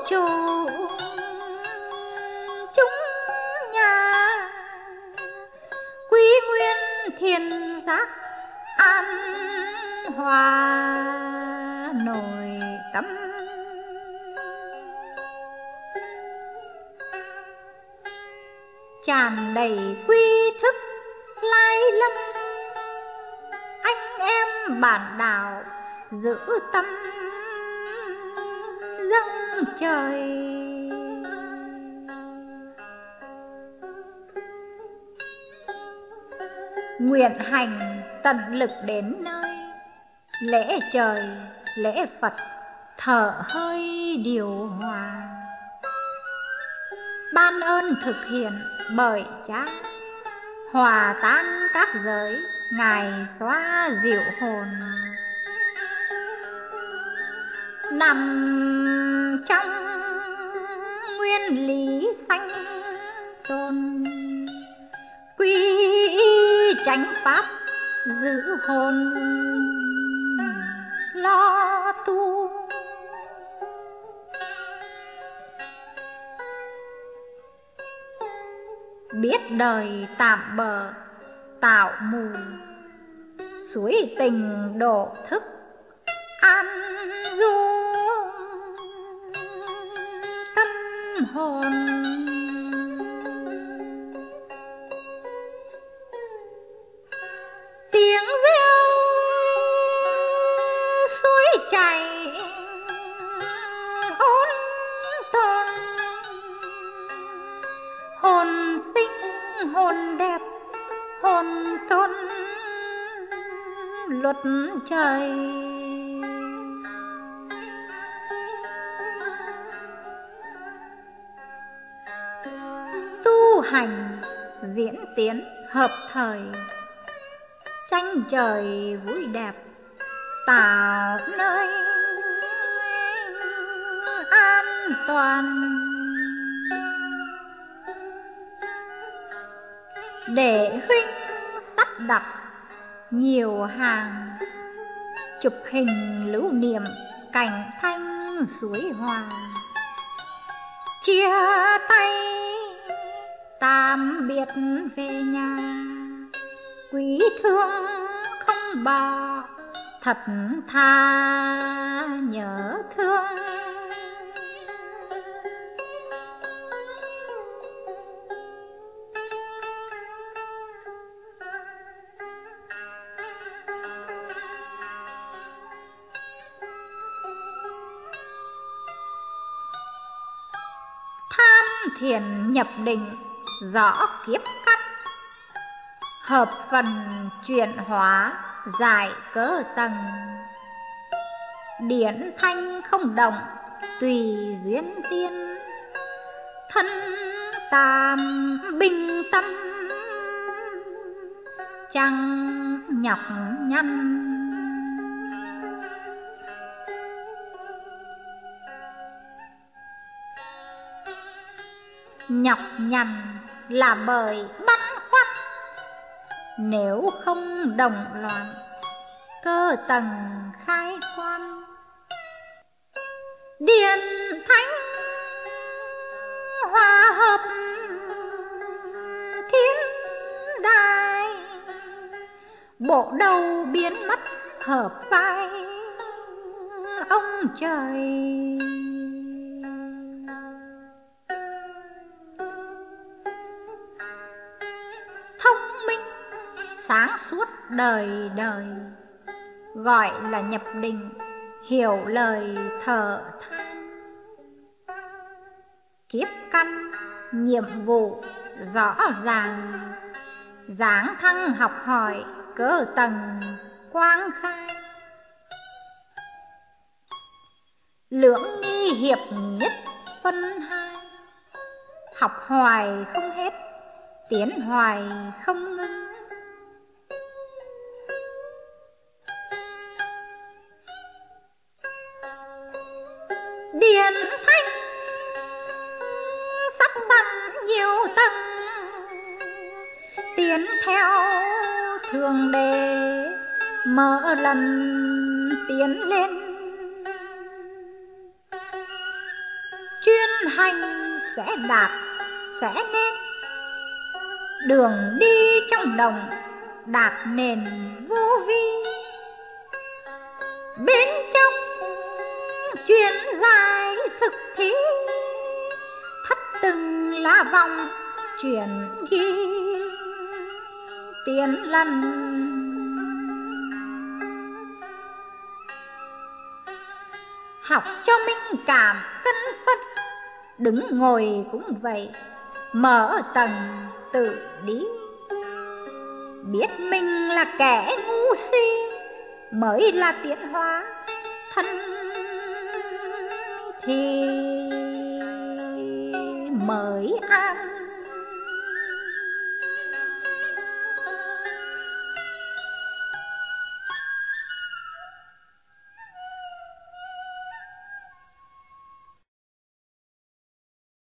chủ chúng nhà, quy nguyên thiên giác an hòa nội tâm. Tràn đầy quy thức lai lâm, anh em bản đạo giữ tâm dâng trời. Nguyện hành tận lực đến nơi, lễ trời lễ Phật thở hơi điều hòa. Ban ơn thực hiện bởi Cha, hòa tan các giới, Ngài xóa dịu hồn. Nằm trong nguyên lý sanh tồn, quy y chánh pháp giữ hồn lo tu. Biết đời tạm bợ tạo mù, suối tình độ thức an du tâm hồn. Tiếng reo suối chảy ôn tồn, hồn sinh hồn đẹp hồn tôn luật trời. Tu hành diễn tiến hợp thời, tranh trời vui đẹp tạo nơi an toàn. Để huynh sắp đặt nhiều hàng, chụp hình lưu niệm cảnh thanh suối hòa. Chia tay tạm biệt về nhà, quý thương không bỏ thật tha nhớ thương. Thiền nhập định rõ kiếp cắt, hợp phần chuyển hóa giải cớ tầng. Điển thanh không động tùy duyên tiên, thân tam bình tâm chẳng nhọc nhằn. Nhọc nhằn là bởi băn khoăn, nếu không đồng loạn cơ tầng khai quan. Điển thánh hòa hợp thiên đài, bộ đầu biến mất hợp vai ông trời. Sáng suốt đời đời gọi là nhập định, hiểu lời thở than. Kiếp căn nhiệm vụ rõ ràng, dáng thăng học hỏi cỡ tầng quang khai. Lưỡng nghi hiệp nhất phân hai, học hoài không hết tiến hoài không ngưng. Điển thanh sắp sẵn nhiều tầng, tiến theo thường đề mở lần tiến lên. chuyên hành sẽ đạt sẽ nên, đường đi trong đồng đạt nền vô vi, bên trong chuyên giải thực thí, thất từng lá vòng chuyển ghi tiến lần. Học cho minh cảm cân phất, đứng ngồi cũng vậy, mở tầng tự đi, biết mình là kẻ ngu si mới là tiến hóa thân thì mới an